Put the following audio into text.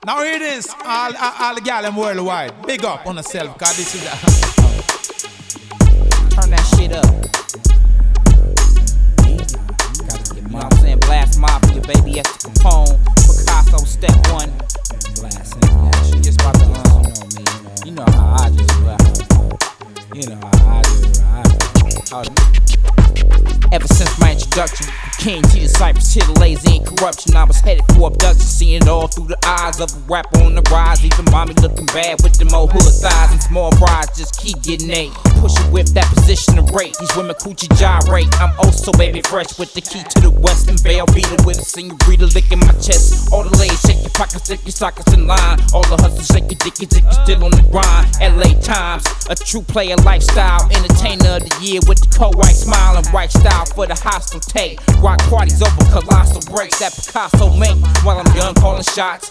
Now here it is, all the gal them worldwide. Big up on yourself, cause this is Turn that shit up. You know what I'm saying? Blast Mafia, baby, at the Capone. Picasso, step one. Blast, she just about to, you know how I just rap. You know how I just rap. Ever since my introduction, King T the Cypress, here the lazy and corruption. I was headed for abduction, seeing it all through the eyes of a rapper on the rise. Even mommy looking bad with them old hood thighs and small brides just keep getting ate. Push it with that position of rate. These women coochie gyrate. I'm oh so baby fresh with the key to the Western Veil. Beater with a senorita licking my chest. All the ladies shake your pockets, stick your sockets in line. All the hustlers shake your dick as if you still on the grind. LA Times, a true player lifestyle. Entertainer of the year with the co-white smile and right style for the hostile take. Rock parties over colossal breaks that Picasso make while I'm young calling shots.